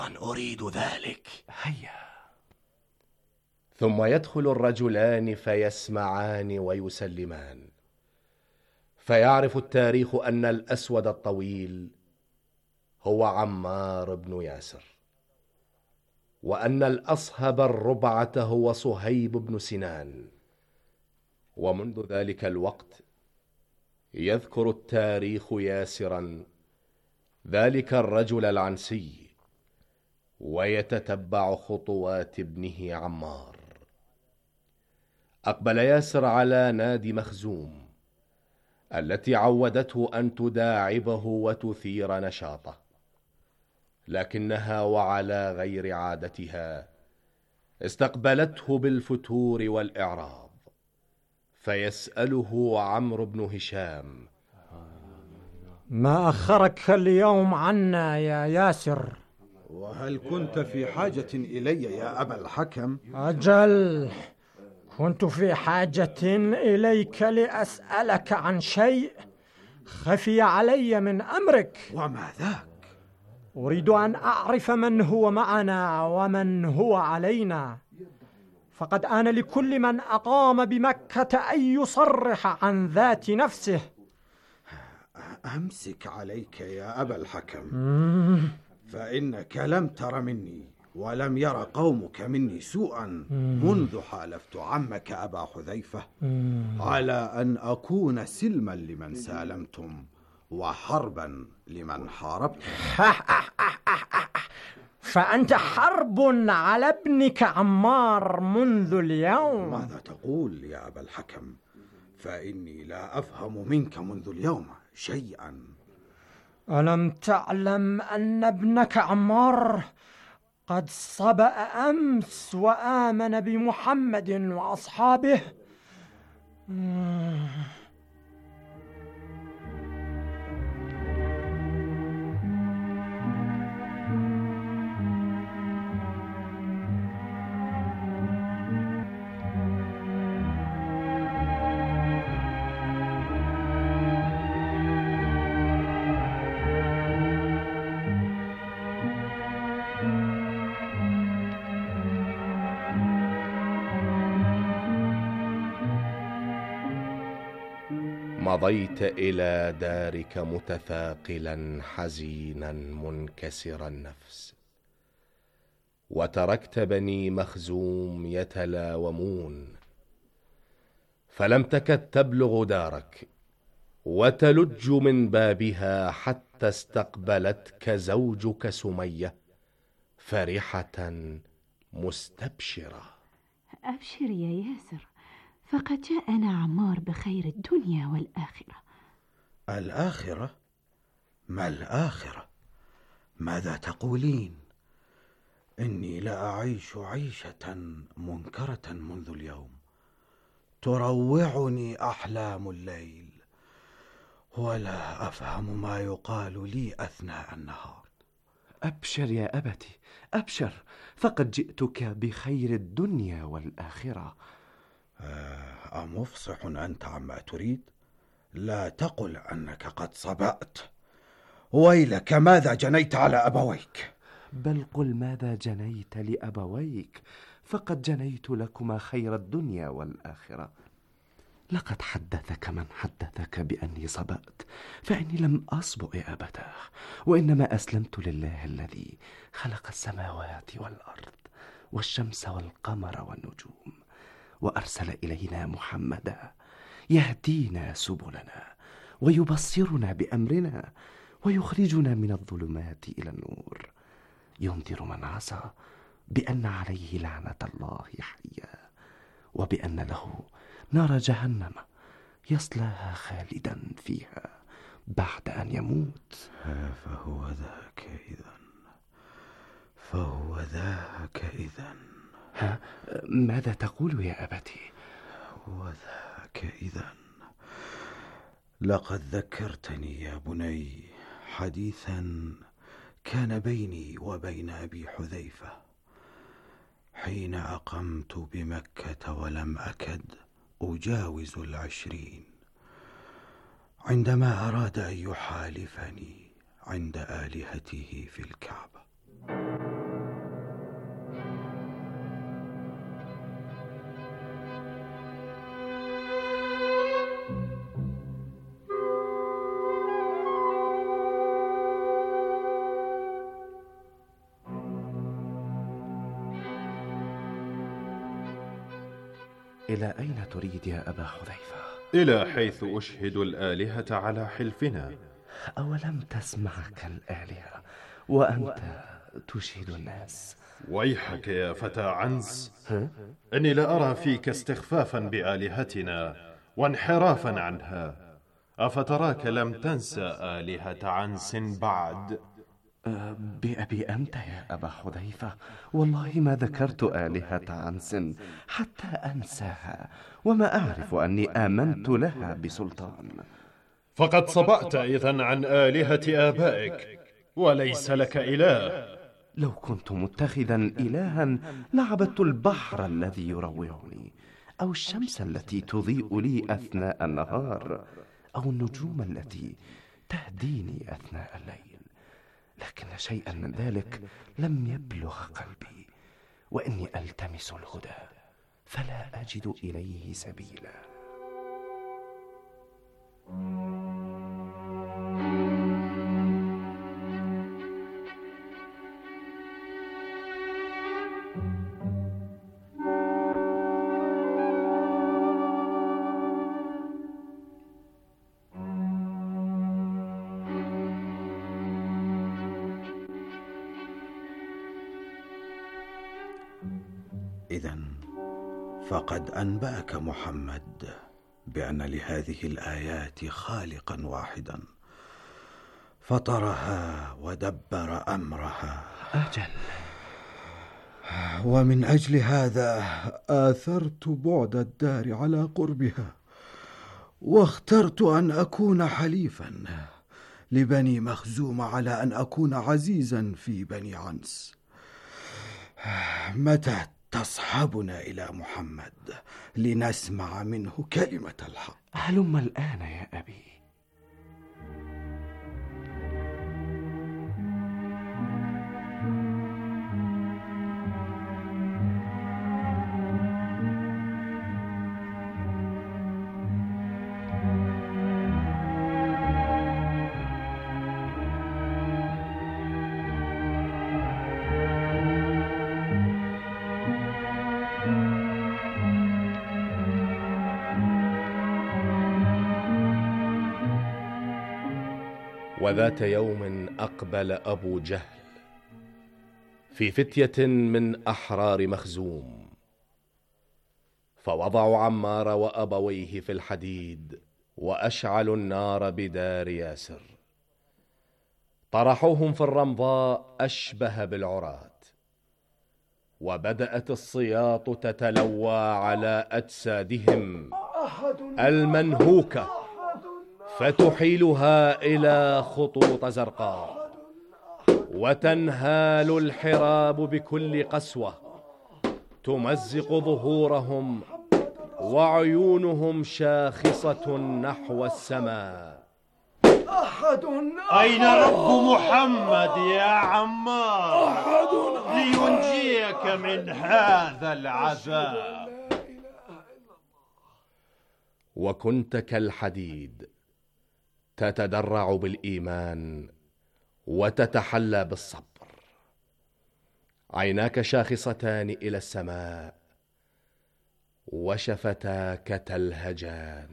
أن أريد ذلك. هيا. ثم يدخل الرجلان فيسمعان ويسلمان، فيعرف التاريخ أن الأسود الطويل هو عمار بن ياسر، وأن الأصهب الربعة هو صهيب بن سنان. ومنذ ذلك الوقت يذكر التاريخ ياسرا ذلك الرجل العنسي، ويتتبع خطوات ابنه عمار. أقبل ياسر على نادي مخزوم التي عودته أن تداعبه وتثير نشاطه، لكنها وعلى غير عادتها استقبلته بالفتور والإعراض. فيسأله عمرو بن هشام: ما أخرك اليوم عنا يا ياسر؟ وهل كنت في حاجة إلي يا أبا الحكم؟ أجل، كنت في حاجة إليك لأسألك عن شيء خفي علي من أمرك. وما ذاك؟ أريد أن أعرف من هو معنا ومن هو علينا، فقد آن لكل من أقام بمكة أن يصرح عن ذات نفسه. أمسك عليك يا أبا الحكم، فإنك لم تر مني ولم ير قومك مني سوءا منذ حالفت عمك أبا حذيفة على أن أكون سلما لمن سالمتم وحربا لمن حاربتم. فأنت حرب على ابنك عمار منذ اليوم. ماذا تقول يا أبا الحكم؟ فإني لا أفهم منك منذ اليوم شيئا. ألم تعلم أن ابنك عمار قد صبأ أمس وآمن بمحمد وأصحابه؟ مضيت إلى دارك متثاقلا حزينا منكسر النفس، وتركت بني مخزوم يتلاومون، فلم تكد تبلغ دارك وتلج من بابها حتى استقبلتك زوجك سمية فرحة مستبشرة. أبشر يا ياسر، فقد جاءنا عمار بخير الدنيا والآخرة. الآخرة؟ ما الآخرة؟ ماذا تقولين؟ إني لا أعيش عيشة منكرة منذ اليوم، تروعني أحلام الليل، ولا أفهم ما يقال لي أثناء النهار. أبشر يا أبتي، أبشر، فقد جئتك بخير الدنيا والآخرة. أمفصح أنت عما تريد؟ لا تقل أنك قد صبأت. ويلك، ماذا جنيت على أبويك؟ بل قل ماذا جنيت لأبويك، فقد جنيت لكما خير الدنيا والآخرة. لقد حدثك من حدثك بأني صبأت، فإني لم أصبأ يا أبتاه، وإنما أسلمت لله الذي خلق السماوات والأرض والشمس والقمر والنجوم، وأرسل إلينا محمدا يهدينا سبلنا ويبصرنا بأمرنا ويخرجنا من الظلمات إلى النور، ينذر من عصى بأن عليه لعنة الله حيا، وبأن له نار جهنم يصلاها خالدا فيها بعد أن يموت. فهو ذاك إذن. ها؟ ماذا تقول يا أبتي؟ وذاك إذن. لقد ذكرتني يا بني حديثا كان بيني وبين أبي حذيفة حين أقمت بمكة ولم أكد أجاوز 20، عندما أراد أن يحالفني عند آلهته في الكعبة. إلى أين تريد يا أبا حذيفة؟ إلى حيث أشهد الآلهة على حلفنا. أولم تسمعك الآلهة وأنت تشهد الناس؟ ويحك يا فتى عنز، إني لأرى فيك استخفافا بآلهتنا وانحرافا عنها. أفتراك لم تنسى آلهة عنس بعد؟ بأبي أنت يا أبا حذيفة، والله ما ذكرت آلهة عنس حتى أنساها، وما أعرف أني آمنت لها بسلطان. فقد صبأت إذن عن آلهة آبائك وليس لك إله. لو كنت متخذا إلها لعبدت البحر الذي يروعني، أو الشمس التي تضيء لي أثناء النهار، أو النجوم التي تهديني أثناء الليل، لكن شيئا من ذلك لم يبلغ قلبي، وإني ألتمس الهدى فلا أجد إليه سبيلا. إذن فقد أنبأك محمد بأن لهذه الآيات خالقا واحدا فطرها ودبر أمرها. أجل. ومن أجل هذا آثرت بعد الدار على قربها، واخترت أن أكون حليفا لبني مخزوم على أن أكون عزيزا في بني عنس. متى تصحبنا إلى محمد لنسمع منه كلمة الحق؟ هلم الآن يا أبي. وذات يوم أقبل أبو جهل في فتية من أحرار مخزوم، فوضعوا عمار وأبويه في الحديد وأشعلوا النار بدار ياسر، طرحوهم في الرمضاء أشبه بالعراة، وبدأت الصياط تتلوى على أجسادهم المنهوكة فتحيلها إلى خطوط زرقاء، وتنهال الحراب بكل قسوة تمزق ظهورهم، وعيونهم شاخصة نحو السماء. أين رب محمد يا عمار لينجيك من هذا العذاب؟ وكنت كالحديد تتدرع بالإيمان وتتحلى بالصبر، عيناك شاخصتان إلى السماء وشفتاك تلهجان.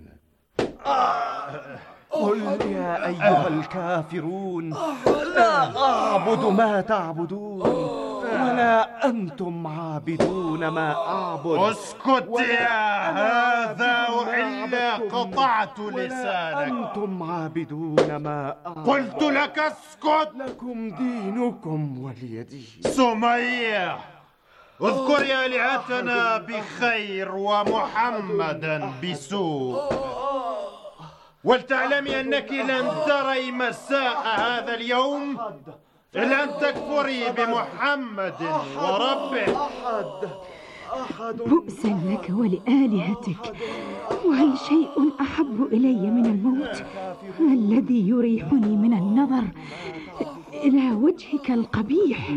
قل يا أيها الكافرون لا أعبد ما تعبدون ولا أنتم عابدون ما أعبد. اسكت يا هذا وإلا قطعت لسانك. أنتم عابدون ما أعبد. قلت لك اسكت. لكم دينكم ولي دين. سمية، اذكر آلهتنا بخير ومحمدا بسوء، ولتعلمي أنك لن تري مساء هذا اليوم إلا أن تكفري بمحمد وربه. بؤسا لك ولآلهتك، وهل شيء أحب إلي من الموت الذي يريحني من النظر إلى وجهك القبيح؟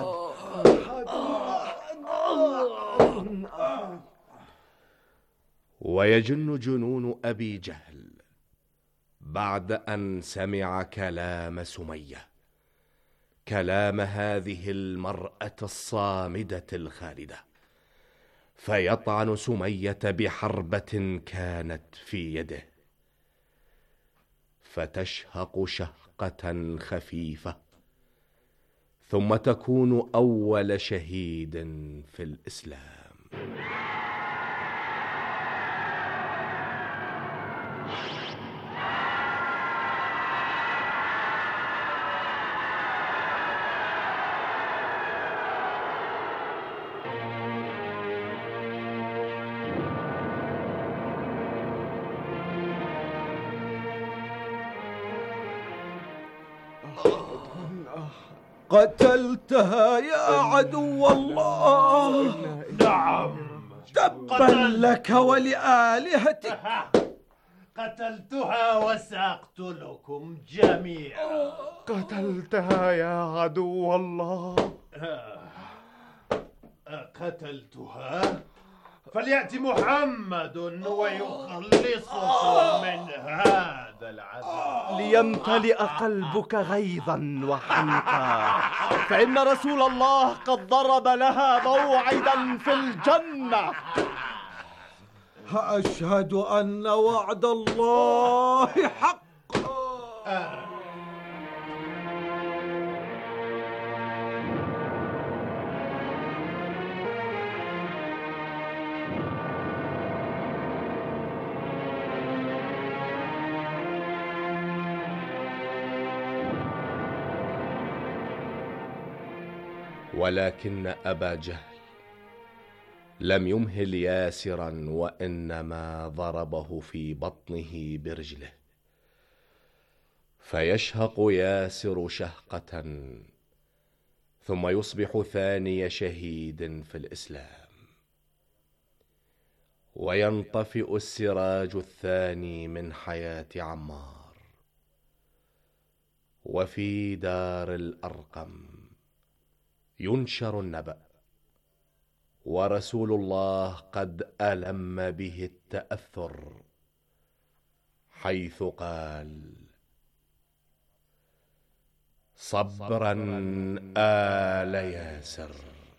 ويجن جنون أبي جهل بعد أن سمع كلام سمية، كلام هذه المرأة الصامدة الخالدة، فيطعن سمية بحربة كانت في يده، فتشهق شهقة خفيفة، ثم تكون أول شهيد في الإسلام. قتلتها يا عدو الله. نعم، تبا لك ولآلهتك. قتلتها وسأقتلكم جميعا. قتلتها يا عدو الله. قتلتها؟ فليأتي محمد ويخلصكم من هذا العذاب. ليمتلئ قلبك غيظا وحنقا، فإن رسول الله قد ضرب لها موعدا في الجنة. أشهد أن وعد الله حق. ولكن أبا جهل لم يمهل ياسرا، وإنما ضربه في بطنه برجله، فيشهق ياسر شهقة، ثم يصبح ثاني شهيد في الإسلام، وينطفئ السراج الثاني من حياة عمار. وفي دار الأرقم ينشر النبأ، ورسول الله قد ألم به التأثر، حيث قال: صبرا آل ياسر،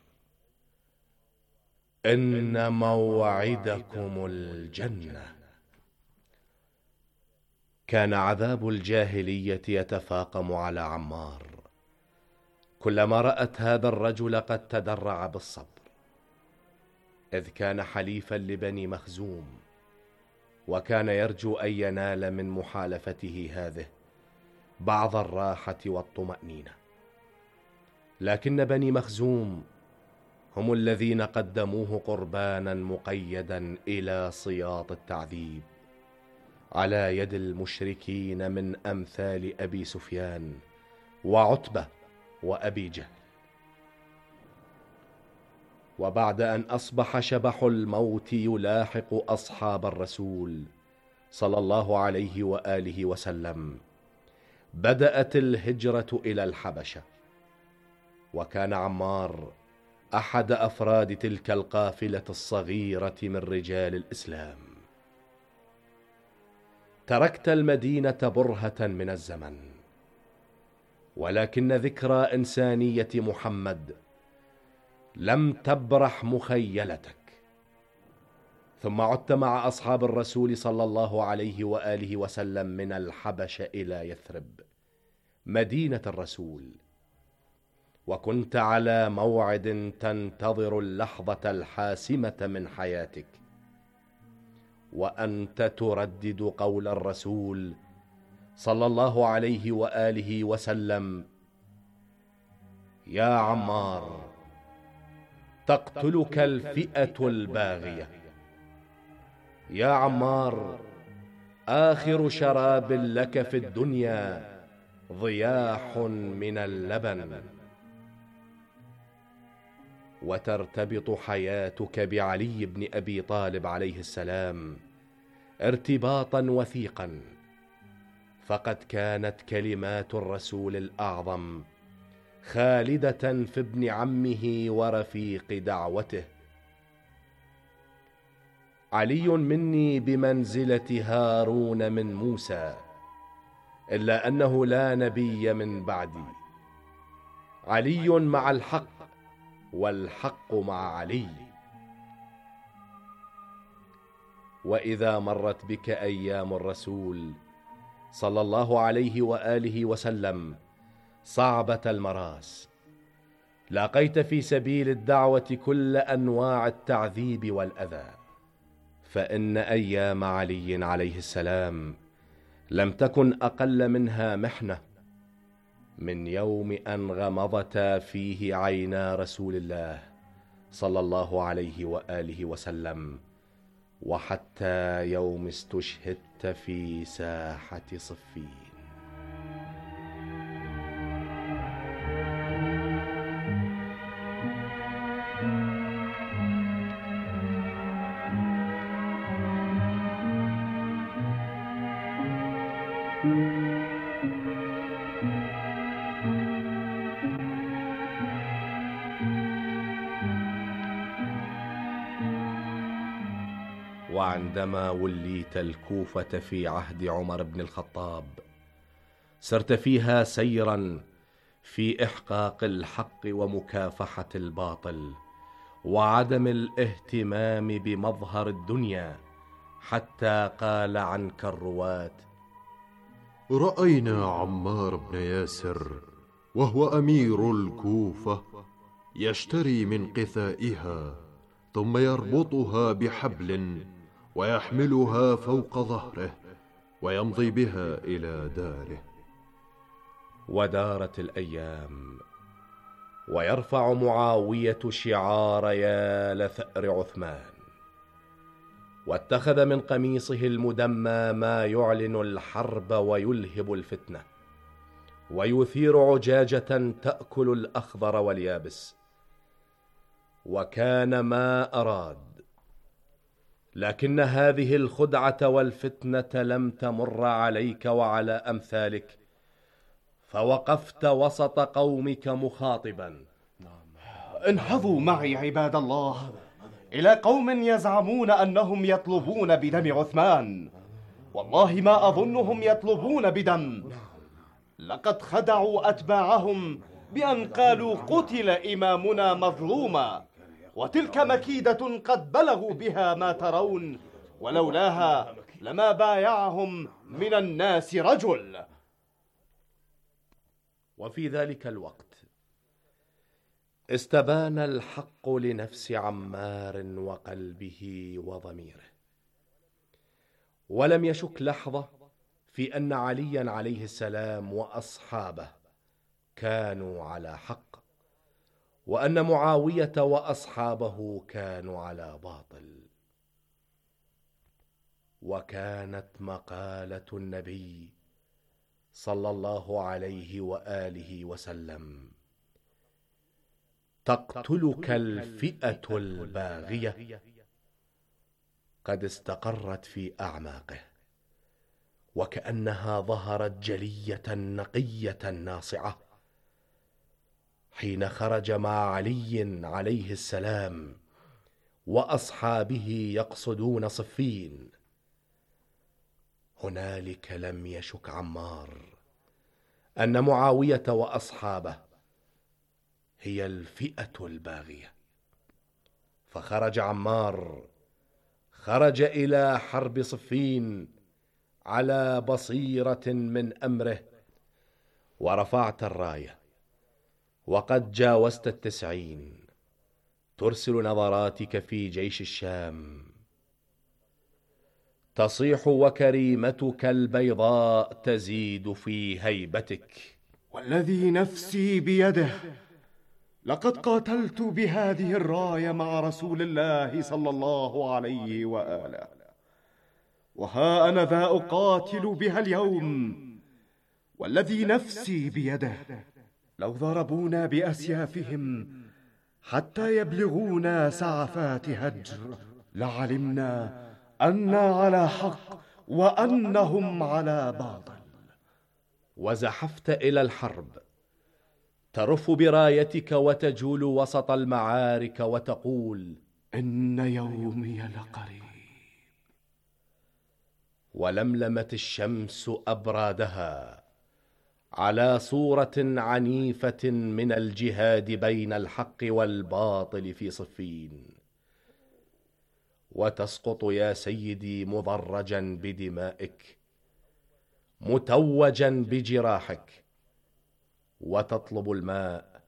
إن موعدكم الجنة. كان عذاب الجاهلية يتفاقم على عمار كلما رأت هذا الرجل قد تدرع بالصبر، إذ كان حليفا لبني مخزوم، وكان يرجو أن ينال من محالفته هذه بعض الراحة والطمأنينة. لكن بني مخزوم هم الذين قدموه قربانا مقيدا إلى صياط التعذيب على يد المشركين من أمثال أبي سفيان وعتبة وأبي جهل. وبعد أن أصبح شبح الموت يلاحق أصحاب الرسول صلى الله عليه وآله وسلم، بدأت الهجرة إلى الحبشة، وكان عمار أحد أفراد تلك القافلة الصغيرة من رجال الإسلام. تركت المدينة برهة من الزمن، ولكن ذكرى إنسانية محمد لم تبرح مخيلتك. ثم عدت مع أصحاب الرسول صلى الله عليه وآله وسلم من الحبشة إلى يثرب مدينة الرسول، وكنت على موعد تنتظر اللحظة الحاسمة من حياتك، وأنت تردد قول الرسول صلى الله عليه وآله وسلم: يا عمار، تقتلك الفئة الباغية. يا عمار، آخر شراب لك في الدنيا ضياح من اللبن. وترتبط حياتك بعلي بن أبي طالب عليه السلام ارتباطا وثيقا، فقد كانت كلمات الرسول الأعظم خالدة في ابن عمه ورفيق دعوته: علي مني بمنزلة هارون من موسى، إلا أنه لا نبي من بعدي. علي مع الحق، والحق مع علي. وإذا مرت بك أيام الرسول صلى الله عليه وآله وسلم صعبة المراس، لاقيت في سبيل الدعوة كل أنواع التعذيب والأذى، فإن أيام علي عليه السلام لم تكن أقل منها محنة من يوم أن غمضتا فيه عينا رسول الله صلى الله عليه وآله وسلم، وحتى يوم استشهدت في ساحة صفين. وعندما وليت الكوفة في عهد عمر بن الخطاب سرت فيها سيرا في إحقاق الحق ومكافحة الباطل وعدم الاهتمام بمظهر الدنيا، حتى قال عنك الرواة: رأينا عمار بن ياسر وهو أمير الكوفة يشتري من قثائها ثم يربطها بحبل ويحملها فوق ظهره ويمضي بها إلى داره. ودارت الأيام ويرفع معاوية شعار يا لثأر عثمان، واتخذ من قميصه المدمى ما يعلن الحرب ويلهب الفتنة ويثير عجاجة تأكل الأخضر واليابس. وكان ما أراد، لكن هذه الخدعة والفتنة لم تمر عليك وعلى أمثالك، فوقفت وسط قومك مخاطبا: انهضوا معي عباد الله إلى قوم يزعمون أنهم يطلبون بدم عثمان، والله ما أظنهم يطلبون بدم. لقد خدعوا أتباعهم بأن قالوا قتل إمامنا مظلوما، وتلك مكيدة قد بلغوا بها ما ترون، ولولاها لما بايعهم من الناس رجل. وفي ذلك الوقت استبان الحق لنفس عمار وقلبه وضميره، ولم يشك لحظة في أن عليا عليه السلام وأصحابه كانوا على حق، وأن معاوية وأصحابه كانوا على باطل. وكانت مقالة النبي صلى الله عليه وآله وسلم: تقتلك الفئة الباغية، قد استقرت في أعماقه، وكأنها ظهرت جلية نقية ناصعة حين خرج مع علي عليه السلام وأصحابه يقصدون صفين. هنالك لم يشك عمار أن معاوية وأصحابه هي الفئة الباغية، فخرج عمار، خرج إلى حرب صفين على بصيرة من أمره. ورفعت الراية وقد جاوزت 90، ترسل نظراتك في جيش الشام، تصيح وكريمتك البيضاء تزيد في هيبتك: والذي نفسي بيده لقد قاتلت بهذه الراية مع رسول الله صلى الله عليه وآله، وها أنا ذا أقاتل بها اليوم. والذي نفسي بيده لو ضربونا بأسيافهم حتى يبلغونا سعفات هجر لعلمنا أننا على حق وأنهم على باطل. وزحفت إلى الحرب، ترف برايتك وتجول وسط المعارك وتقول: إن يومي لقريب. ولملمت الشمس أبرادها على صورة عنيفة من الجهاد بين الحق والباطل في صفين، وتسقط يا سيدي مضرجا بدمائك، متوجا بجراحك، وتطلب الماء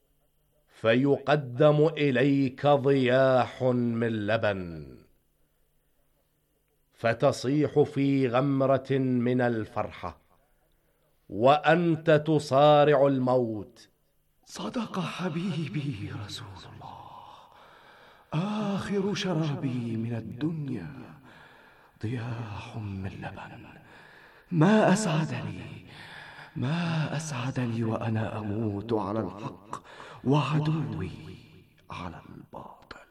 فيقدم إليك ضياح من لبن، فتصيح في غمرة من الفرحة وأنت تصارع الموت. صدق حبيبي رسول الله، آخر شرابي من الدنيا ضياح من لبن. ما أسعدني وأنا أموت على الحق وعدوي على الباطل.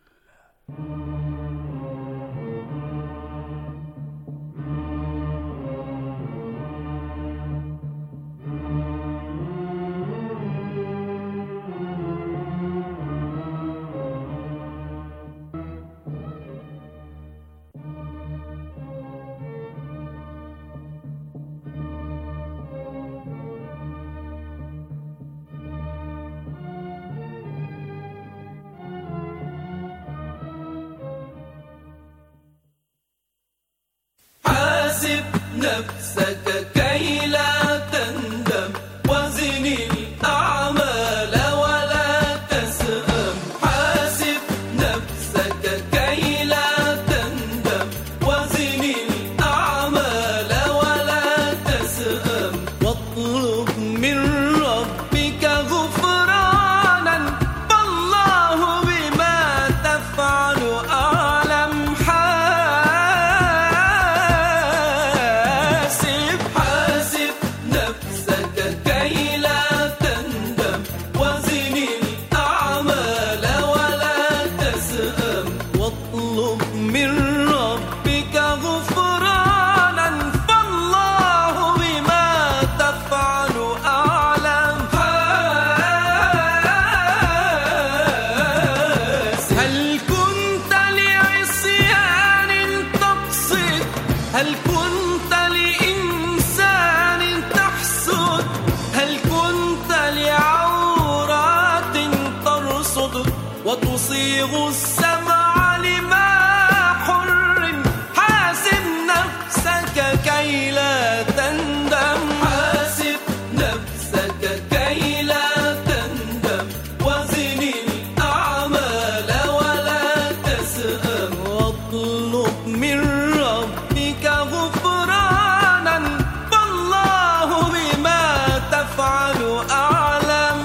نفسك كي لا تندم، وزن الأعمال ولا تسأم. حاسب نفسك كي لا تندم، وزن الأعمال ولا تسأم. واطلب من ربك غفرانا، فالله بما تفعل أعلم. هل كنت لإنسان تحسد؟ هل كنت لعورات ترصد؟ وتصيغ السمع لما حرم. حاسب نفسك كي لا تندم، حاسب نفسك كي لا تندم. وزن الأعمال ولا تسأم. واطلب من ربك غفرانا، فالله بما تفعل أعلم.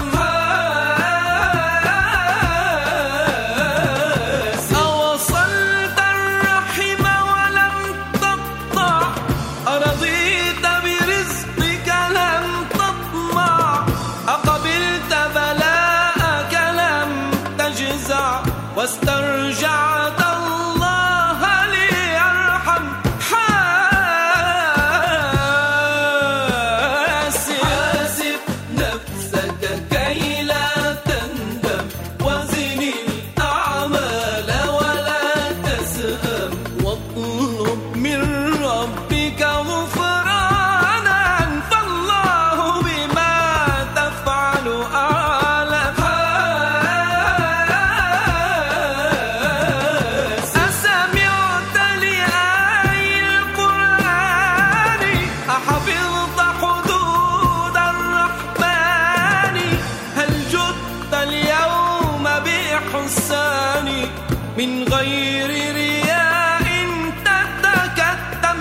أوصلت الرحم ولم تقطع، أرضيت برزقك لم تطمع. أقبلت بلاءك لم تجزع، واسترجعت الله ليرحم. حاسب نفسك كي لا تندم، وزن الأعمال ولا تسأم. واطلب من ربك غفرانا، فالله بما تفعل أعلم. أسمعت لآي القرآن؟ أحفظت حدود الرحمن؟ هل جدت اليوم بإحسان من غير رياء تتكتم؟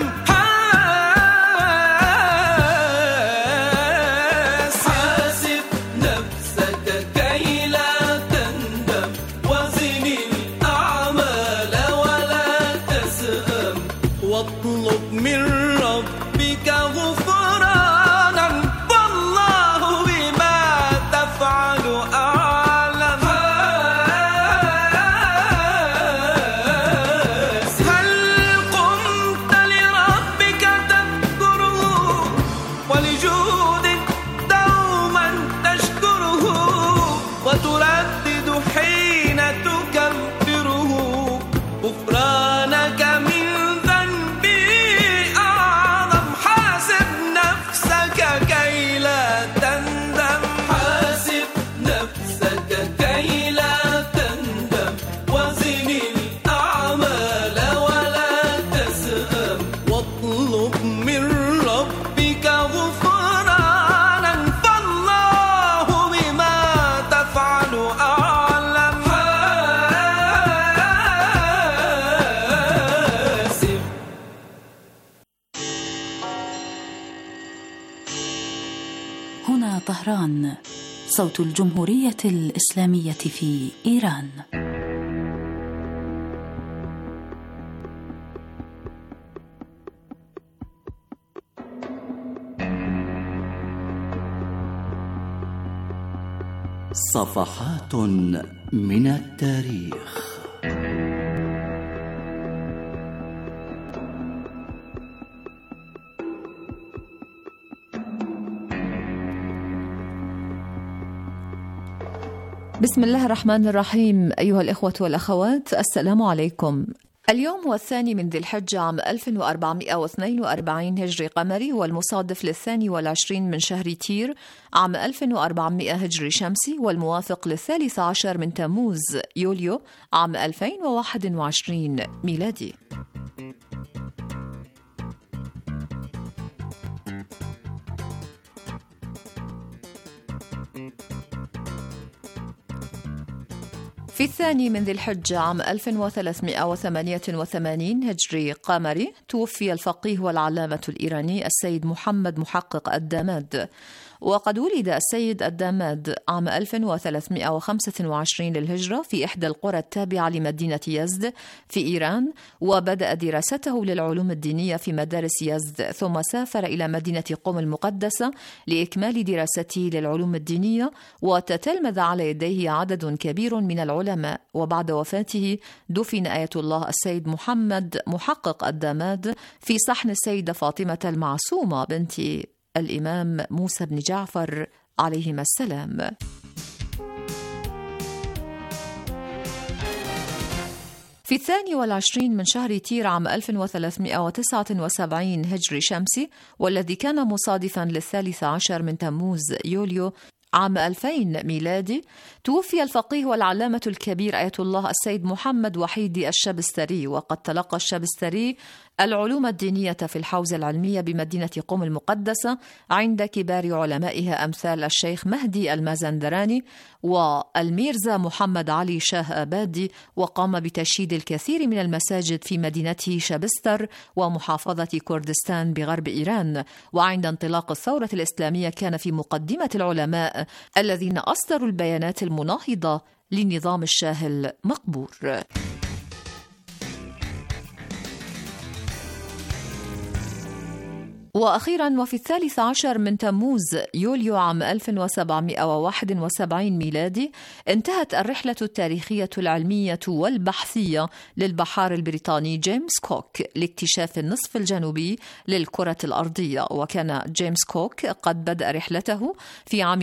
حاسب نفسك كي لا تندم، وزن الأعمال ولا تسأم. واطلب من ربك غفرانا، فالله بما تفعل أعلم. طهران، صوت الجمهورية الإسلامية في إيران. صفحات من التاريخ. بسم الله الرحمن الرحيم. أيها الإخوة والأخوات، السلام عليكم. اليوم هو 2 من ذي الحجة عام 1442 هجري قمري، والمصادف ل22 من شهر تير عام 1400 هجري شمسي، والموافق ل13 من تموز يوليو عام 2021 ميلادي. في 2 من ذي الحجة عام 1388 هجري قمري توفي الفقيه والعلامة الإيراني السيد محمد محقق الداماد. وقد ولد السيد الداماد عام 1325 للهجرة في إحدى القرى التابعة لمدينة يزد في إيران، وبدأ دراسته للعلوم الدينية في مدارس يزد، ثم سافر إلى مدينة قم المقدسة لإكمال دراسته للعلوم الدينية، وتتلمذ على يديه عدد كبير من العلماء. وبعد وفاته دفن آية الله السيد محمد محقق الداماد في صحن السيدة فاطمة المعصومة بنت الإمام موسى بن جعفر عليهما السلام. في 22 من شهر تير عام 1379 هجري شمسي، والذي كان مصادفا ل13 من تموز يوليو عام 2000 ميلادي، توفي الفقيه والعلامة الكبير آية الله السيد محمد وحيد الشبستري. وقد تلقى الشبستري العلوم الدينية في الحوزة العلمية بمدينة قم المقدسة عند كبار علمائها أمثال الشيخ مهدي المازندراني والميرزا محمد علي شاه آبادي، وقام بتشييد الكثير من المساجد في مدينته شبستر ومحافظة كردستان بغرب إيران. وعند انطلاق الثورة الإسلامية كان في مقدمة العلماء الذين أصدروا البيانات المناهضة لنظام الشاه المقبور. وأخيرا، وفي 13 من تموز يوليو عام 1771 ميلادي، انتهت الرحلة التاريخية العلمية والبحثية للبحار البريطاني جيمس كوك لاكتشاف النصف الجنوبي للكرة الأرضية. وكان جيمس كوك قد بدأ رحلته في عام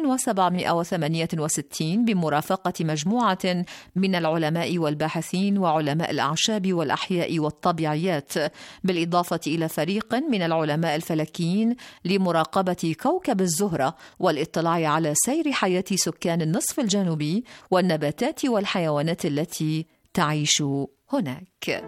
1768 بمرافقة مجموعة من العلماء والباحثين وعلماء الأعشاب والأحياء والطبيعيات، بالإضافة إلى فريق من العلماء الفلكيين لمراقبة كوكب الزهرة والاطلاع على سير حياة سكان النصف الجنوبي والنباتات والحيوانات التي تعيش هناك.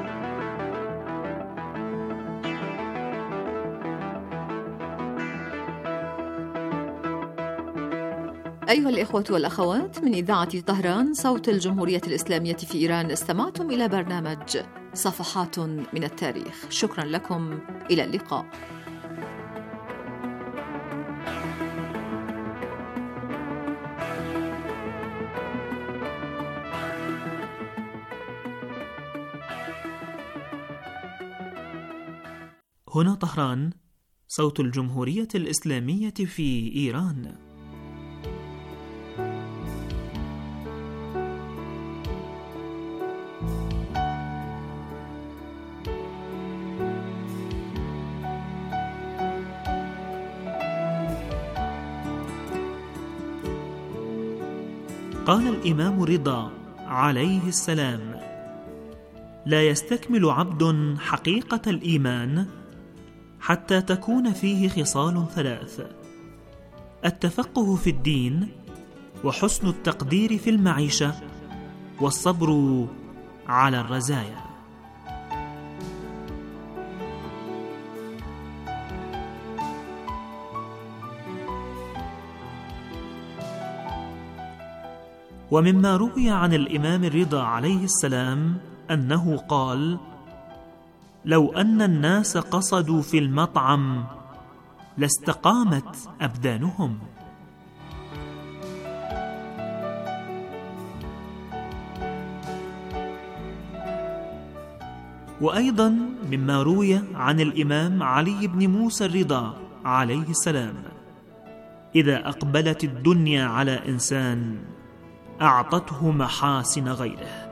أيها الإخوة والأخوات، من إذاعة طهران صوت الجمهورية الإسلامية في إيران، استمعتم إلى برنامج صفحات من التاريخ. شكرا لكم، إلى اللقاء. هنا طهران صوت الجمهورية الإسلامية في إيران. قال الإمام رضا عليه السلام: لا يستكمل عبد حقيقة الإيمان حتى تكون فيه خصال 3: التفقه في الدين، وحسن التقدير في المعيشة، والصبر على الرزايا. ومما روي عن الإمام الرضا عليه السلام أنه قال: لو أن الناس قصدوا في المطعم لاستقامت أبدانهم. وأيضا مما روي عن الإمام علي بن موسى الرضا عليه السلام: إذا أقبلت الدنيا على إنسان أعطته محاسن غيره.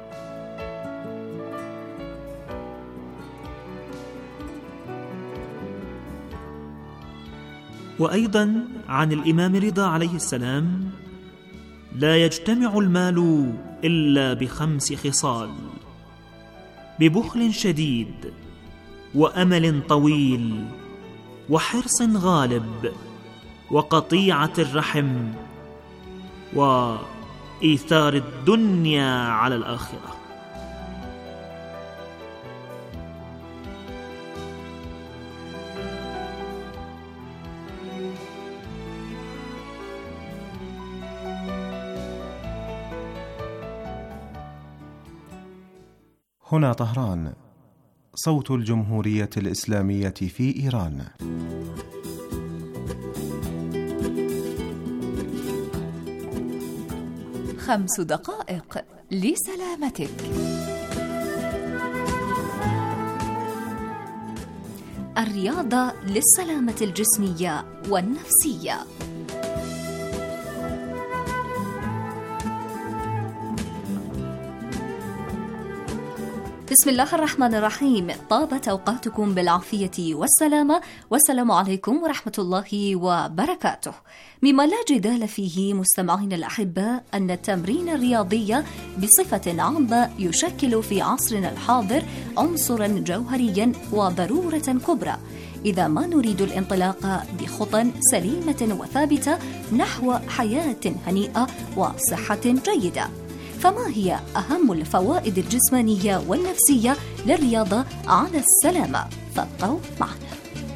وأيضا عن الإمام رضا عليه السلام: لا يجتمع المال إلا ب5 خصال: ببخل شديد، وأمل طويل، وحرص غالب، وقطيعة الرحم، وإيثار الدنيا على الآخرة. هنا طهران، صوت الجمهورية الإسلامية في إيران. خمس دقائق لسلامتك. الرياضة للسلامة الجسمية والنفسية. بسم الله الرحمن الرحيم. طابت أوقاتكم بالعافية والسلامة، والسلام عليكم ورحمة الله وبركاته. مما لا جدال فيه مستمعين الأحباء أن التمرين الرياضي بصفة عامة يشكل في عصرنا الحاضر عنصرا جوهريا وضرورة كبرى إذا ما نريد الانطلاق بخطى سليمة وثابتة نحو حياة هنيئة وصحة جيدة. فما هي أهم الفوائد الجسمانية والنفسية للرياضة على السلامة؟ فابقوا معنا.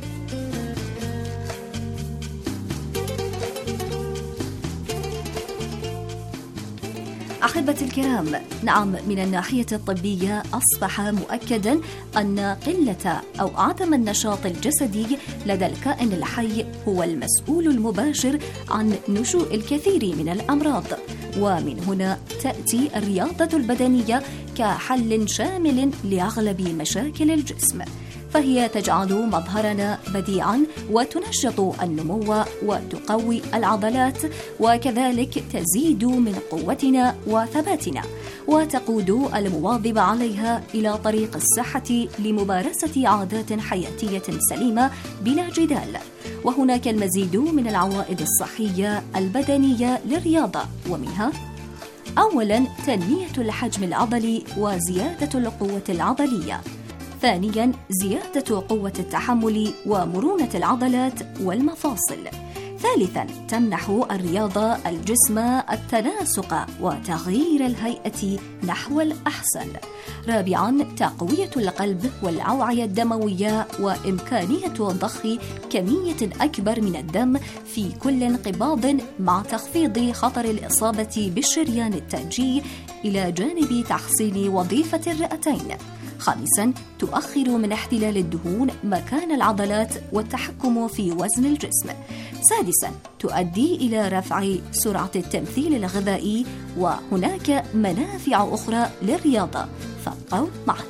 أحبتي الكرام، نعم، من الناحية الطبية أصبح مؤكدا أن قلة أو عدم النشاط الجسدي لدى الكائن الحي هو المسؤول المباشر عن نشوء الكثير من الأمراض، ومن هنا تأتي الرياضة البدنية كحل شامل لأغلب مشاكل الجسم، فهي تجعل مظهرنا بديعا وتنشط النمو وتقوي العضلات، وكذلك تزيد من قوتنا وثباتنا، وتقود المواظب عليها إلى طريق الصحة لممارسة عادات حياتية سليمة بلا جدال. وهناك المزيد من العوائد الصحية البدنية للرياضة، ومنها: أولا، تنمية الحجم العضلي وزيادة القوة العضلية. ثانيا، زيادة قوة التحمل ومرونة العضلات والمفاصل. ثالثا، تمنح الرياضة الجسم التناسق وتغيير الهيئة نحو الأحسن. رابعا، تقوية القلب والأوعية الدموية وإمكانية ضخ كمية أكبر من الدم في كل انقباض مع تخفيض خطر الإصابة بالشريان التاجي إلى جانب تحسين وظيفة الرئتين. خامسا، تؤخر من احتلال الدهون مكان العضلات والتحكم في وزن الجسم. سادسا، تؤدي إلى رفع سرعة التمثيل الغذائي، وهناك منافع أخرى للرياضة، فابقوا معنا.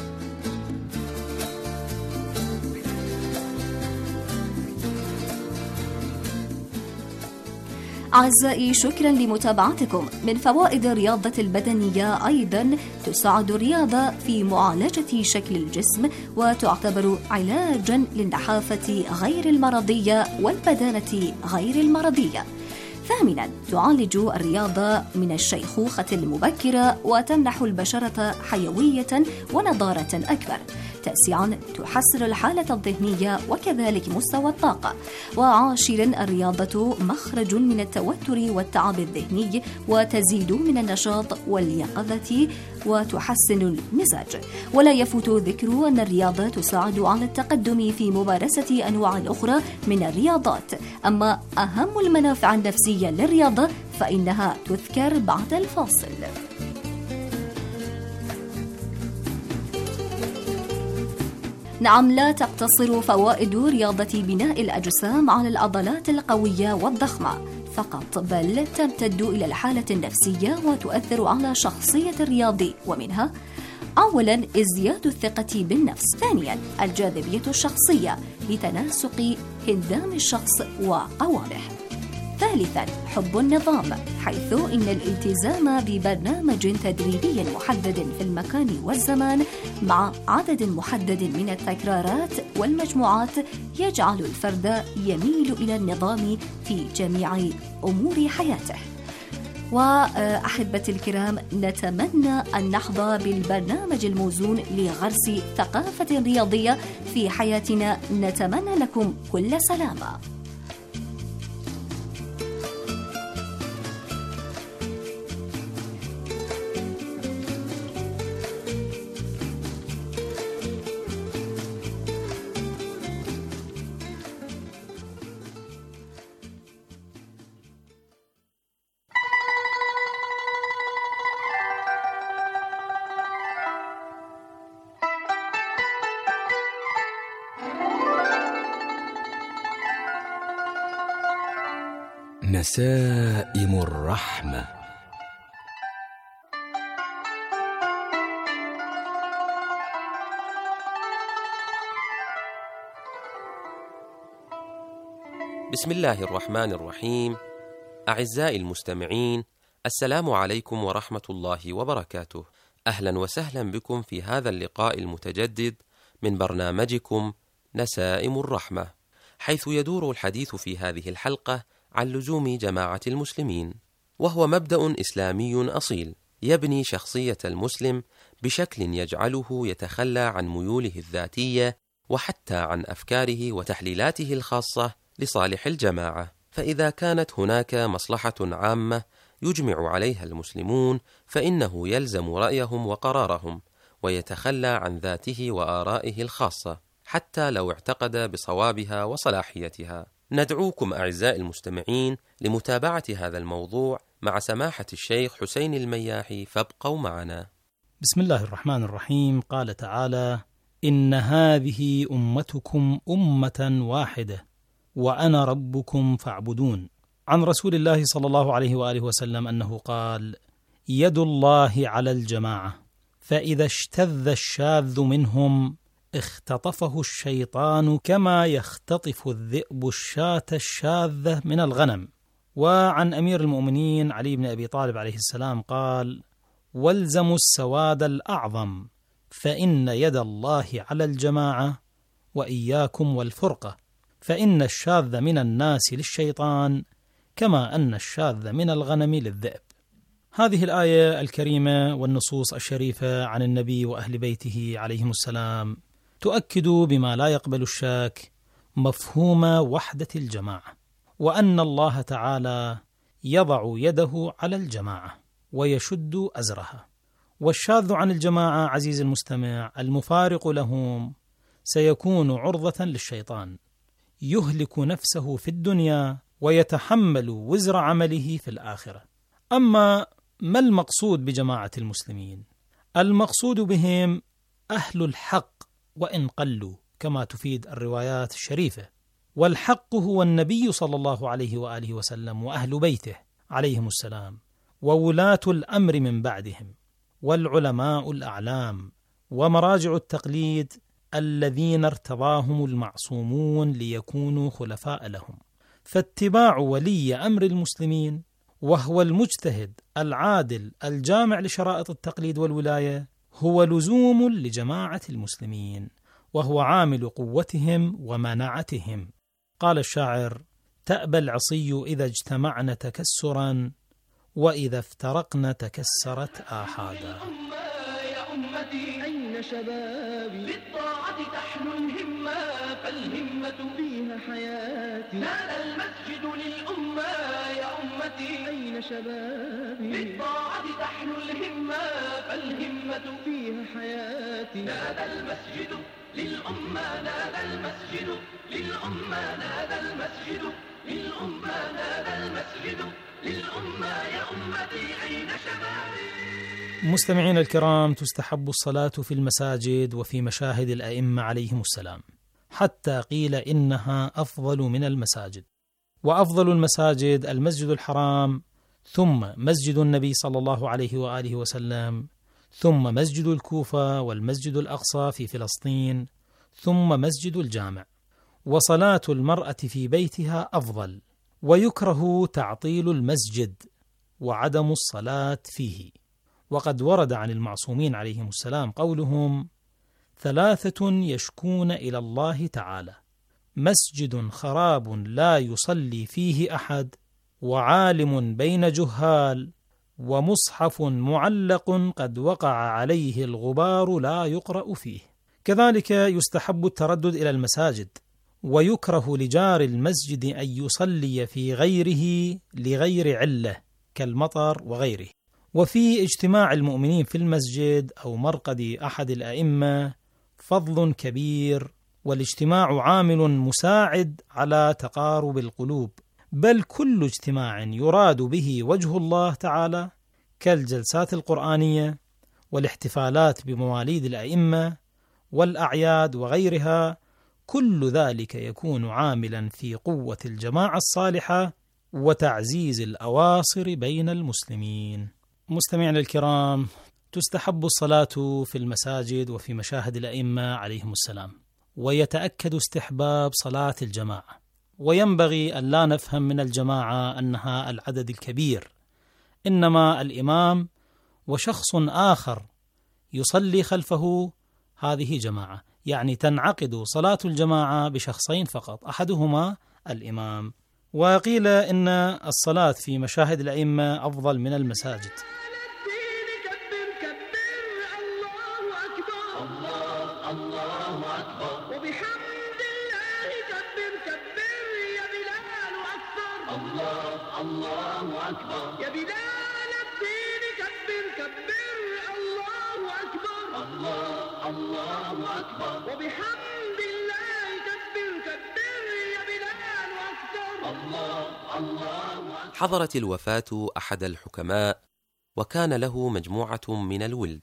أعزائي، شكرا لمتابعتكم. من فوائد الرياضة البدنية أيضا تساعد الرياضة في معالجة شكل الجسم، وتعتبر علاجا للنحافة غير المرضية والبدانة غير المرضية. ثامنا، تعالج الرياضة من الشيخوخة المبكرة وتمنح البشرة حيوية ونضارة أكبر. تاسعا، تحسن الحالة الذهنية وكذلك مستوى الطاقة. وعاشرا، الرياضة مخرج من التوتر والتعب الذهني وتزيد من النشاط واليقظة وتحسن المزاج. ولا يفوت ذكر أن الرياضة تساعد على التقدم في ممارسة أنواع أخرى من الرياضات. أما أهم المنافع النفسية للرياضة فإنها تذكر بعد الفاصل. نعم، لا تقتصر فوائد رياضة بناء الأجسام على العضلات القوية والضخمة فقط، بل تمتد إلى الحالة النفسية وتؤثر على شخصية الرياضي، ومنها: أولاً ازدياد الثقة بالنفس. ثانياً الجاذبية الشخصية لتناسق هندام الشخص وقوامه. ثالثاً حب النظام، حيث إن الالتزام ببرنامج تدريبي محدد في المكان والزمان مع عدد محدد من التكرارات والمجموعات يجعل الفرد يميل إلى النظام في جميع أمور حياته. وأحبتي الكرام، نتمنى أن نحظى بالبرنامج الموزون لغرس ثقافة رياضية في حياتنا. نتمنى لكم كل سلامة. نسائم الرحمة. بسم الله الرحمن الرحيم. أعزائي المستمعين، السلام عليكم ورحمة الله وبركاته. أهلا وسهلا بكم في هذا اللقاء المتجدد من برنامجكم نسائم الرحمة، حيث يدور الحديث في هذه الحلقة عن لزوم جماعة المسلمين، وهو مبدأ إسلامي أصيل يبني شخصية المسلم بشكل يجعله يتخلى عن ميوله الذاتية وحتى عن أفكاره وتحليلاته الخاصة لصالح الجماعة. فإذا كانت هناك مصلحة عامة يجمع عليها المسلمون فإنه يلزم رأيهم وقرارهم، ويتخلى عن ذاته وآرائه الخاصة حتى لو اعتقد بصوابها وصلاحيتها. ندعوكم أعزائي المستمعين لمتابعة هذا الموضوع مع سماحة الشيخ حسين المياحي، فابقوا معنا. بسم الله الرحمن الرحيم. قال تعالى: إن هذه أمتكم أمة واحدة وأنا ربكم فاعبدون. عن رسول الله صلى الله عليه وآله وسلم أنه قال: يد الله على الجماعة، فإذا اشتذ الشاذ منهم اختطفه الشيطان كما يختطف الذئب الشاة الشاذة من الغنم. وعن أمير المؤمنين علي بن أبي طالب عليه السلام قال: والزموا السواد الأعظم، فإن يد الله على الجماعة، وإياكم والفرقة، فإن الشاذ من الناس للشيطان كما أن الشاذ من الغنم للذئب. هذه الآية الكريمة والنصوص الشريفة عن النبي وأهل بيته عليهم السلام تؤكد بما لا يقبل الشك مفهوم وحدة الجماعة، وأن الله تعالى يضع يده على الجماعة ويشد أزرها. والشاذ عن الجماعة عزيز المستمع المفارق لهم سيكون عرضة للشيطان، يهلك نفسه في الدنيا ويتحمل وزر عمله في الآخرة. أما ما المقصود بجماعة المسلمين؟ المقصود بهم أهل الحق وإن قلوا، كما تفيد الروايات الشريفة. والحق هو النبي صلى الله عليه وآله وسلم وأهل بيته عليهم السلام، وولاة الأمر من بعدهم، والعلماء الأعلام، ومراجع التقليد الذين ارتضاهم المعصومون ليكونوا خلفاء لهم. فاتباع ولي أمر المسلمين، وهو المجتهد العادل الجامع لشرائط التقليد والولاية، هو لزوم لجماعة المسلمين، وهو عامل قوتهم ومناعتهم. قال الشاعر: تأبى العصي إذا اجتمعن تكسرا، وإذا افترقن تكسرت آحادا. يا أمتي أين شبابي؟ للطاعة تحلو الهمة، فالهمة فيها حياتي. نادى المسجد للأمة يا أمتي أين شبابي؟ للطاعة تحلو الهمة، فالهمة فيها حياتي. نادى المسجد للأمة، نادى المسجد للأمة، نادى المسجد للأمة، نادى المسجد للأمة يا أمتي أين شبابي؟ مستمعين الكرام، تستحب الصلاة في المساجد وفي مشاهد الأئمة عليهم السلام، حتى قيل إنها أفضل من المساجد. وأفضل المساجد المسجد الحرام، ثم مسجد النبي صلى الله عليه وآله وسلم، ثم مسجد الكوفة والمسجد الأقصى في فلسطين، ثم مسجد الجامع. وصلاة المرأة في بيتها أفضل، ويكره تعطيل المسجد وعدم الصلاة فيه. وقد ورد عن المعصومين عليهم السلام قولهم: 3 يشكون إلى الله تعالى: مسجد خراب لا يصلي فيه أحد، وعالم بين جهال، ومصحف معلق قد وقع عليه الغبار لا يقرأ فيه. كذلك يستحب التردد إلى المساجد، ويكره لجار المسجد أن يصلي في غيره لغير علة كالمطر وغيره. وفي اجتماع المؤمنين في المسجد أو مرقد أحد الأئمة فضل كبير، والاجتماع عامل مساعد على تقارب القلوب، بل كل اجتماع يراد به وجه الله تعالى كالجلسات القرآنية والاحتفالات بمواليد الأئمة والأعياد وغيرها، كل ذلك يكون عاملا في قوة الجماعة الصالحة وتعزيز الأواصر بين المسلمين. مستمعينا الكرام، تستحب الصلاة في المساجد وفي مشاهد الأئمة عليهم السلام، ويتأكد استحباب صلاة الجماعة، وينبغي أن لا نفهم من الجماعة أنها العدد الكبير، إنما الإمام وشخص آخر يصلي خلفه، هذه جماعة، يعني تنعقد صلاة الجماعة بشخصين فقط، أحدهما الإمام. وقيل إن الصلاة في مشاهد الأئمة أفضل من المساجد. يا بلال الدين كبر كبر الله أكبر الله الله أكبر وبحمد الله كبر كبر يا بلال أكبر الله الله أكبر. حضرت الوفاة أحد الحكماء، وكان له مجموعة من الولد،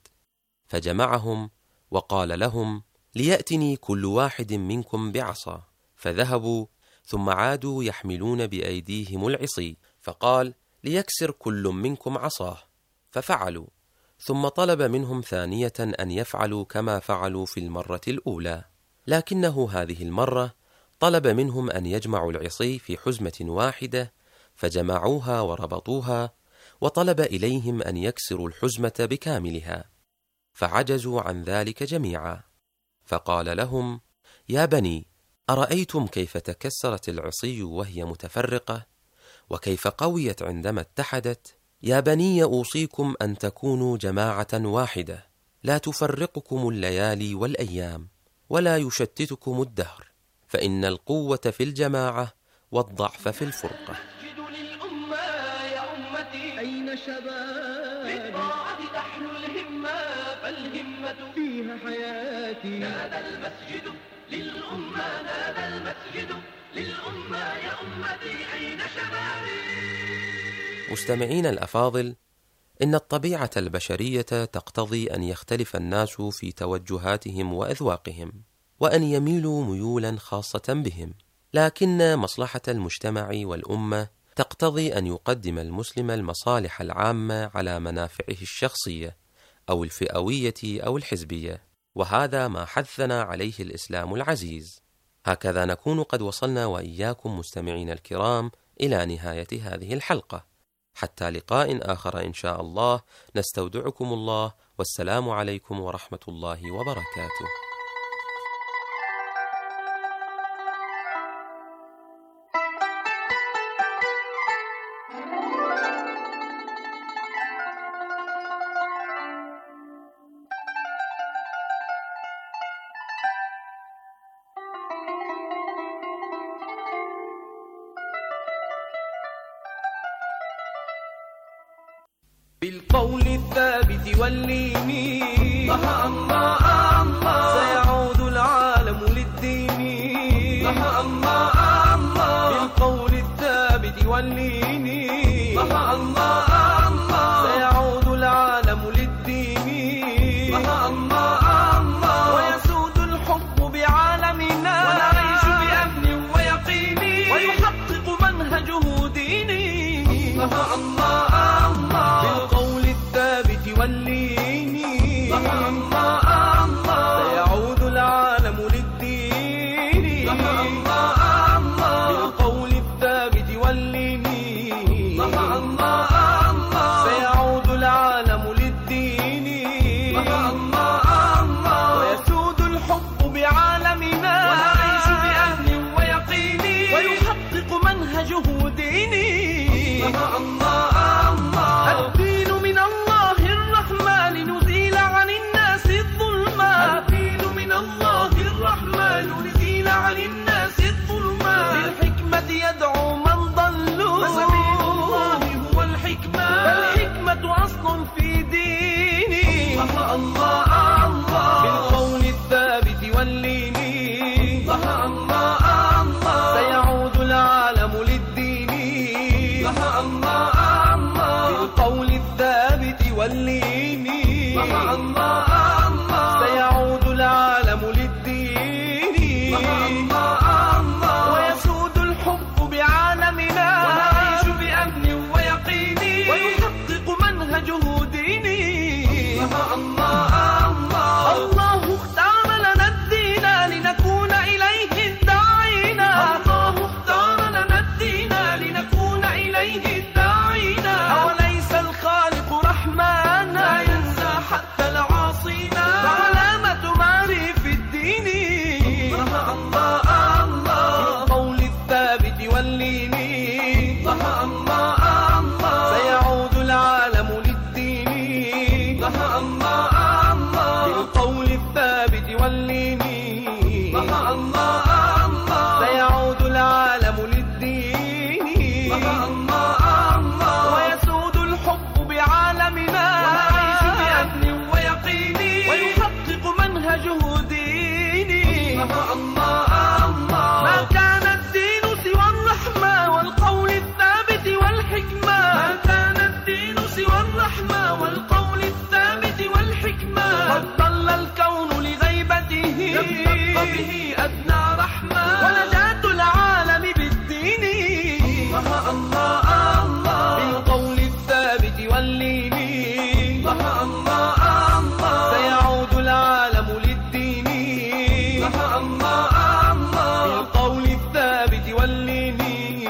فجمعهم وقال لهم: ليأتني كل واحد منكم بعصا. فذهبوا، ثم عادوا يحملون بأيديهم العصي، فقال: ليكسر كل منكم عصاه. ففعلوا، ثم طلب منهم ثانية أن يفعلوا كما فعلوا في المرة الأولى، لكنه هذه المرة طلب منهم أن يجمعوا العصي في حزمة واحدة، فجمعوها وربطوها، وطلب إليهم أن يكسروا الحزمة بكاملها، فعجزوا عن ذلك جميعا. فقال لهم: يا بني، أرأيتم كيف تكسرت العصي وهي متفرقة، وكيف قويت عندما اتحدت؟ يا بني، أوصيكم أن تكونوا جماعة واحدة، لا تفرقكم الليالي والأيام، ولا يشتتكم الدهر، فإن القوة في الجماعة والضعف في الفرقة. للأمة يا أمتي أين شباب؟ للطاعة تحلو الهمة، فالهمة فيها حياتي. نادى المسجد للأمة، نادى المسجد للأمة يا أمتي أين شبابي؟ مستمعين الأفاضل، إن الطبيعة البشرية تقتضي أن يختلف الناس في توجهاتهم وأذواقهم، وأن يميلوا ميولا خاصة بهم، لكن مصلحة المجتمع والأمة تقتضي أن يقدم المسلم المصالح العامة على منافعه الشخصية أو الفئوية أو الحزبية، وهذا ما حثنا عليه الإسلام العزيز. هكذا نكون قد وصلنا وإياكم مستمعين الكرام إلى نهاية هذه الحلقة. حتى لقاء آخر إن شاء الله، نستودعكم الله، والسلام عليكم ورحمة الله وبركاته. بالقول الثابت واللين الله الله الله سيعود العالم للدين الله الله الله بالقول الثابت واللين الله الله الله سيعود العالم للدين الله الله الله ويسود الحب بعالمنا ونعيش بأمن ويقين ويحقق منهجه ديني الله الله واللين سيعود العالم للدين بالقول الثابت واللين. سيعود العالم للدين ويسود الحب بعالمنا ونعيش بأمن ويقين ويحقق منهجه ديني. الدين من الله الرحمن نزيل عن الناس الظلما. الدين من الله الرحمن نزيل عن الناس الظلما. بالحكمة يدعو من ضلوا فسبيل الله هو الحكمة. فالحكمة أصل في ديني. بالقول الثابت واللين سيعود العالم للدين. بالقول الثابت واللين سيعود العالم للدين ويسود الحب بعالمنا ونعيش بأمن ويقين ويحقق منهجه ديني. الله اختار لنا الدين لنكون إليه الداعين. الله اختار لنا الدين لنكون إليه الداعين. أوليس الخالق رحمن لا ينسى حتى العاصين. علامة معرف الدين بالقول الثابت واللين سيعود العالم للدين. بالقول الثابت واللين سيعود العالم للدين ويسود الحب بعالمنا ونعيش بأمن ويقين ويحقق منهجه ديني. ما كان الدين سوى الرحمة والقول الثابت والحكمة. ما كان الدين سوى الرحمة والقول الثابت والحكمة. قد ضل الكون لغيبته يبقى به أدنى رحمة ونجاة العالم بالدين. بالقول الثابت واللين سيعود العالم للدين. بالقول الثابت واللين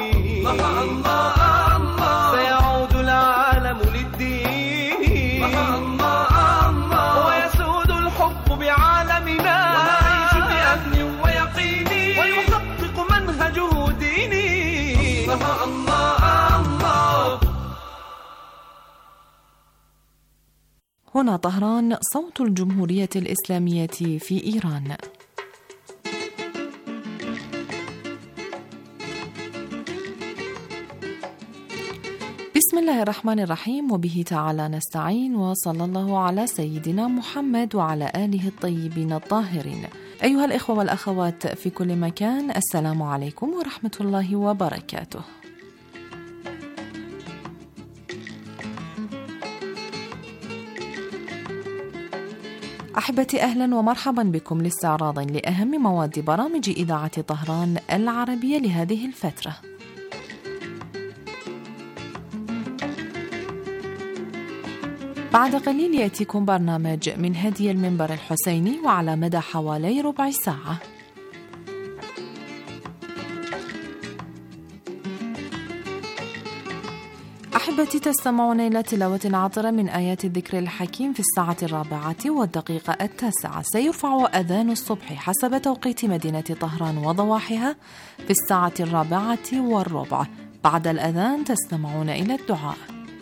سيعود العالم للدين ويسود الحب بعالمنا ونعيش بأمن ويقين ويحقق منهجه ديني. هنا طهران، صوت الجمهورية الإسلامية في إيران. بسم الله الرحمن الرحيم، وبه تعالى نستعين، وصلى الله على سيدنا محمد وعلى آله الطيبين الطاهرين. أيها الإخوة والأخوات في كل مكان، السلام عليكم ورحمة الله وبركاته. أحبتي، أهلا ومرحبا بكم لاستعراض لأهم مواد برامج إذاعة طهران العربية لهذه الفترة. بعد قليل يأتيكم برنامج من هدي المنبر الحسيني وعلى مدى حوالي ربع ساعة. أحبتي، تستمعون إلى تلاوة عطرة من آيات الذكر الحكيم في الساعة 4:09. سيرفع أذان الصبح حسب توقيت مدينة طهران وضواحيها في الساعة 4:15. بعد الأذان تستمعون إلى الدعاء.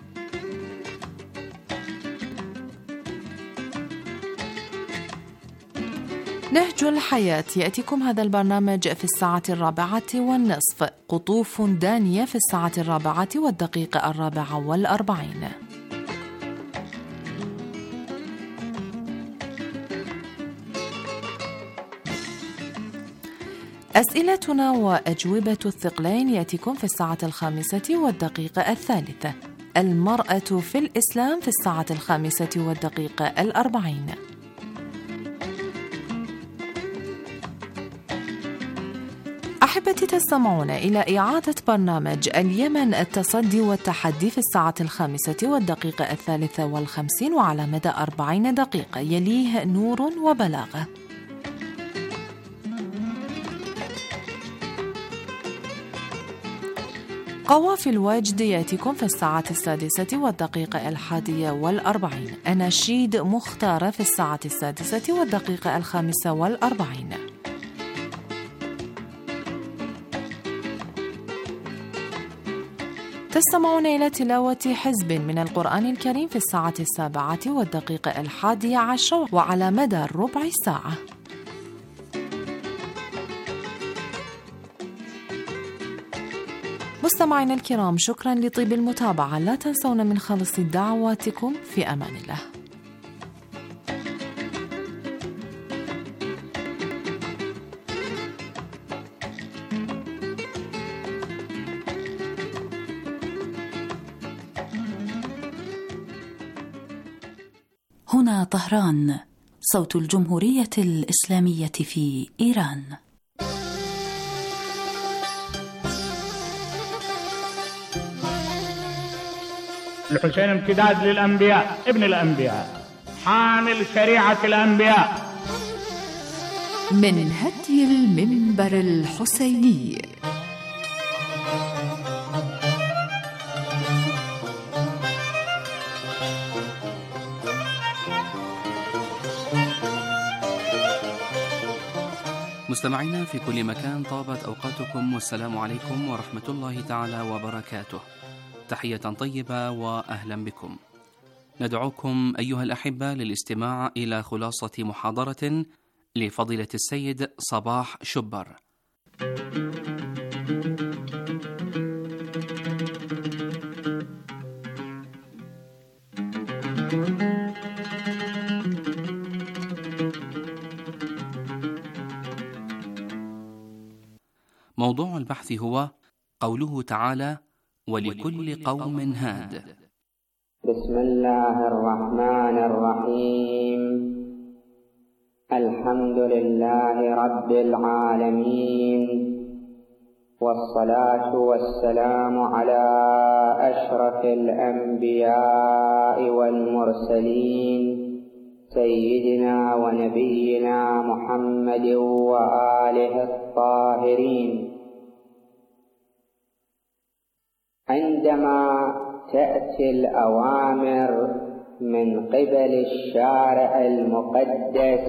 نهج الحياة يأتيكم هذا البرنامج في الساعة 4:15. قطوف دانية في الساعة 4:44. أسئلتنا وأجوبة الثقلين يأتيكم في الساعة 5:03. المرأة في الإسلام في الساعة 5:40. بالنسبة تستمعون إلى إعادة برنامج اليمن التصدي والتحدي في 5:53 وعلى مدى 40 دقيقة، يليه نور وبلاغة. قوافل واجد يأتيكم في 6:01 أناشيد مختارة في 6:45. تستمعون إلى تلاوة حزب من القرآن الكريم في 7:11 وعلى مدى ربع ساعة. مستمعينا الكرام، شكرا لطيب المتابعة. لا تنسون من خالص دعواتكم. في أمان الله. هنا طهران، صوت الجمهورية الإسلامية في إيران. الحسين امتداد للأنبياء، ابن الأنبياء، حامل شريعة الأنبياء. من هدي المنبر الحسيني. مستمعينا في كل مكان، طابت أوقاتكم والسلام عليكم ورحمة الله تعالى وبركاته. تحية طيبة وأهلا بكم. ندعوكم أيها الأحبة للاستماع إلى خلاصة محاضرة لفضيلة السيد صباح شبر. موضوع البحث هو قوله تعالى: ولكل قوم هاد. بسم الله الرحمن الرحيم. الحمد لله رب العالمين، والصلاة والسلام على أشرف الأنبياء والمرسلين سيدنا ونبينا محمد وآله الطاهرين. عندما تأتي الأوامر من قبل الشارع المقدس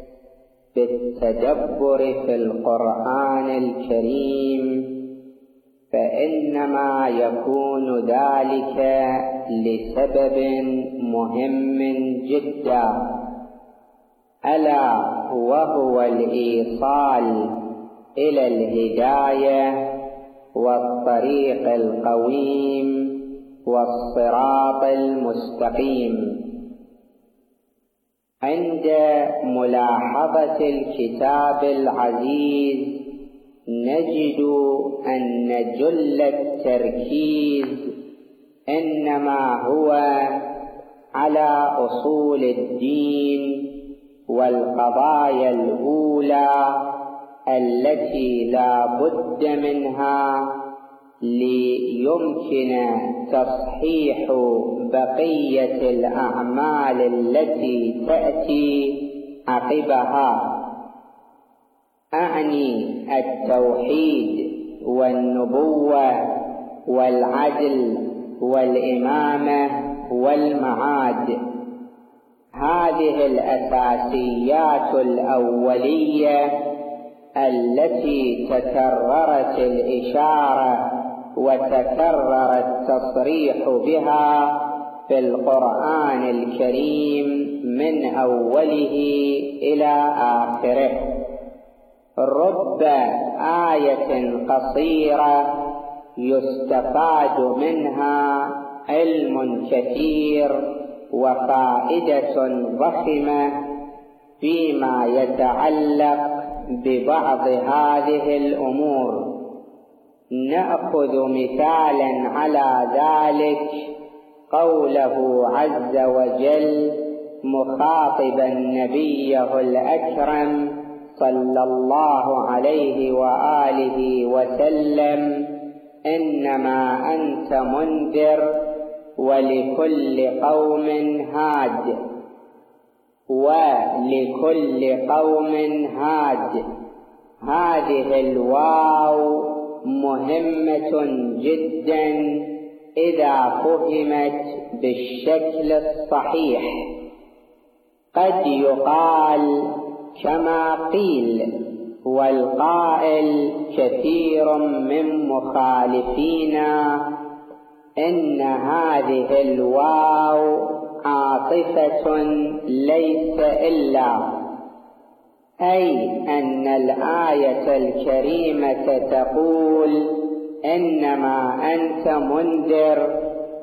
بالتدبر في القرآن الكريم، فإنما يكون ذلك لسبب مهم جدا، ألا وهو الإيصال إلى الهداية والطريق القويم والصراط المستقيم. عند ملاحظة الكتاب العزيز نجد أن جل التركيز إنما هو على أصول الدين والقضايا الأولى التي لا بد منها ليمكن تصحيح بقية الأعمال التي تأتي عقبها، أعني التوحيد والنبوة والعدل والإمامة والمعاد. هذه الأساسيات الأولية التي تكررت الإشارة وتكرر التصريح بها في القرآن الكريم من أوله إلى آخره. رب آية قصيرة يستفاد منها علم كثير وفائدة ضخمة فيما يتعلق ببعض هذه الأمور. نأخذ مثالا على ذلك قوله عز وجل مخاطبا نبيه الأكرم صلى الله عليه وآله وسلم: إنما أنت منذر ولكل قوم هاد. ولكل قوم هاد، هذه الواو مهمة جدا إذا فهمت بالشكل الصحيح. قد يقال كما قيل، والقائل كثير من مخالفينا، إن هذه الواو عاطفة ليس إلا، أي أن الآية الكريمة تقول: إنما أنت منذر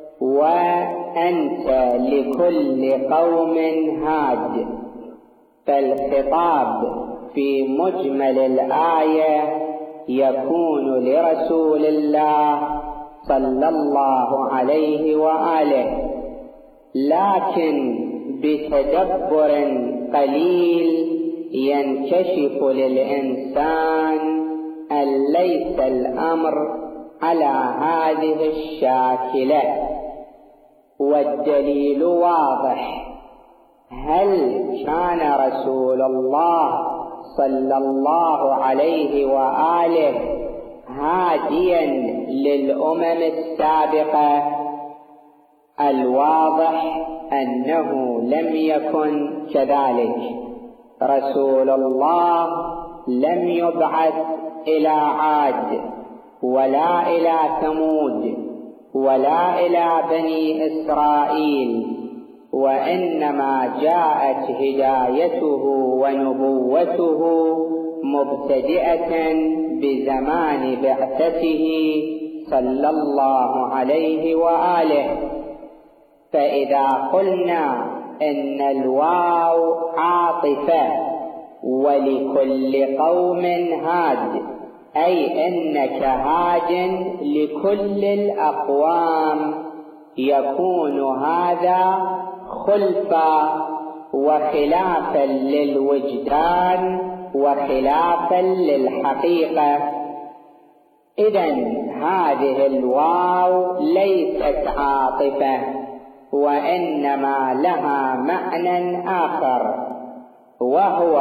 وأنت لكل قوم هاد. فالخطاب في مجمل الآية يكون لرسول الله صلى الله عليه وآله، لكن بتدبر قليل ينكشف للإنسان أن ليس الأمر على هذه الشاكلة. والدليل واضح: هل كان رسول الله صلى الله عليه وآله هاديا للأمم السابقة؟ الواضح أنه لم يكن كذلك. رسول الله لم يبعث إلى عاد ولا إلى ثمود ولا إلى بني إسرائيل، وإنما جاءت هدايته ونبوته مبتدئة بزمان بعثته صلى الله عليه وآله. فإذا قلنا إن الواو عاطفة ولكل قوم هاد، أي إنك هاد لكل الأقوام، يكون هذا خلفا وخلافا للوجدان وخلافا للحقيقة. إذن هذه الواو ليست عاطفة، وإنما لها معنى آخر، وهو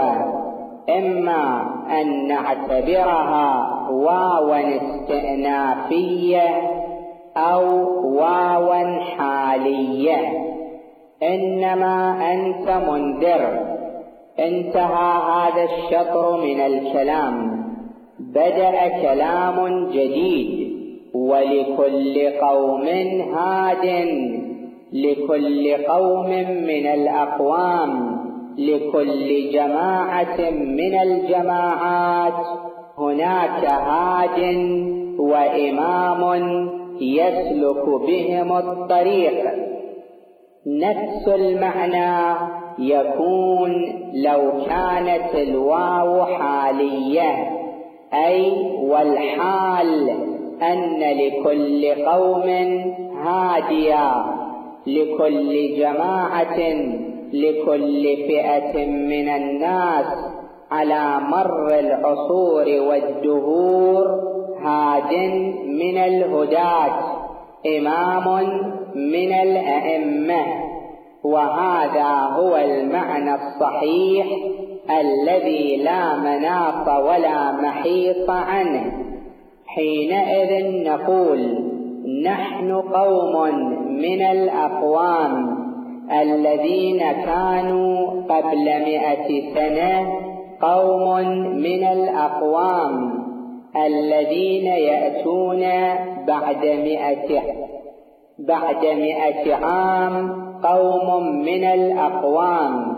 إما أن نعتبرها واوا استئنافية أو واوا حالية. إنما أنت منذر، انتهى هذا الشطر من الكلام، بدأ كلام جديد: ولكل قوم هاد، لكل قوم من الأقوام، لكل جماعة من الجماعات هناك هاد وإمام يسلك بهم الطريق. نفس المعنى يكون لو كانت الواو حالية، أي والحال أن لكل قوم هاديا، لكل جماعة، لكل فئة من الناس على مر العصور والدهور هاد من الهداة، إمام من الأئمة. وهذا هو المعنى الصحيح الذي لا مناص ولا محيط عنه. حينئذ نقول: نحن قوم من الأقوام الذين كانوا قبل 100 سنة، قوم من الأقوام الذين يأتون بعد 100 عام، قوم من الأقوام